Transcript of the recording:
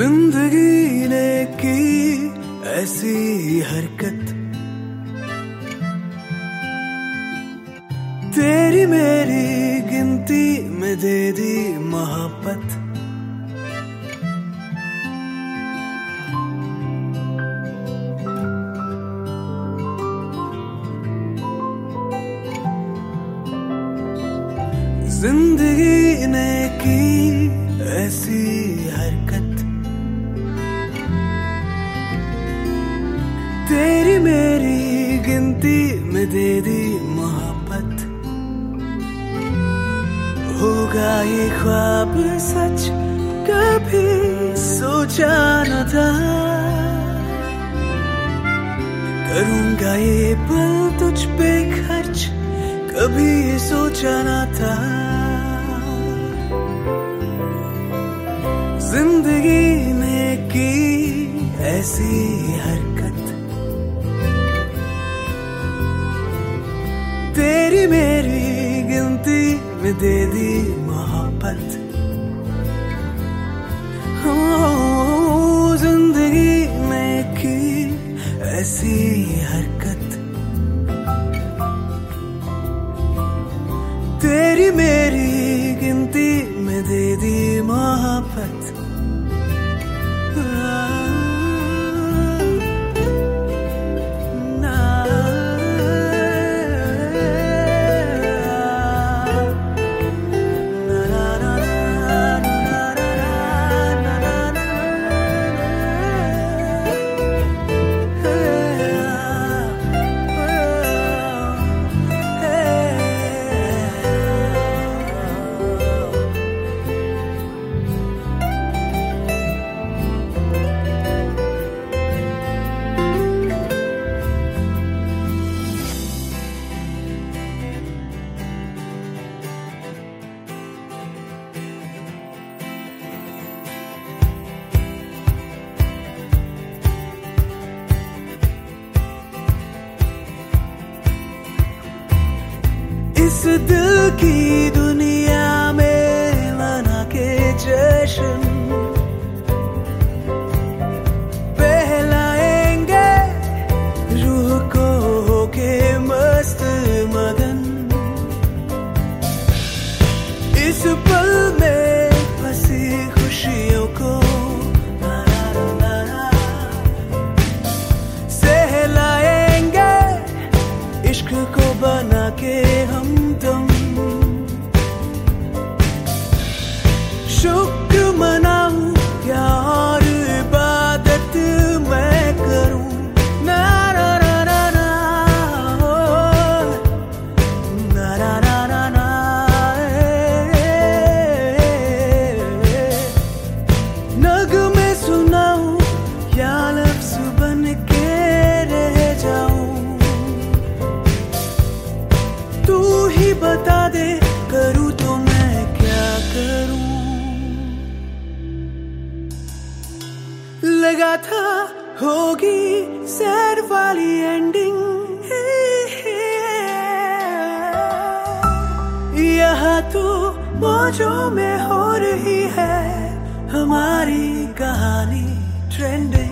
जिंदगी ने की ऐसी हरकत, तेरी मेरी गिनती में दे दी मोहब्बत। जिंदगी ने की ऐसी हरकत, तेरी मेरी गिनती में दे दी मोहब्बत। होगा ये ख्वाब सच कभी सोचा न था, करूंगा ये पल तुझ पे खर्च कभी सोचा न था। जिंदगी ने की ऐसी हरकत, तेरी मेरी गिनती में दे दी मोहब्बत। हो जिंदगी ने की ऐसी हरकत, तेरी मेरी गिनती में दे दी मोहब्बत। इस दिल की दुनिया में मना के जश्न बहलाएंगे रूह को होके मस्त मगन। इस पल में फंसी खुशियों को सहलाएंगे, इश्क को बना के हम तुम। शुक्र मनाऊं या और इबादत मैं करूं, ना ना ना ना ना ना ना ना ना ना। नगमे सुनाऊं या लफ्ज़ बन के रह जाऊं, तू ही बता दे करूं तो मैं क्या करूं। लगा था होगी सैड वाली एंडिंग, यहाँ तो मौजों में हो रही है हमारी कहानी ट्रेंडिंग।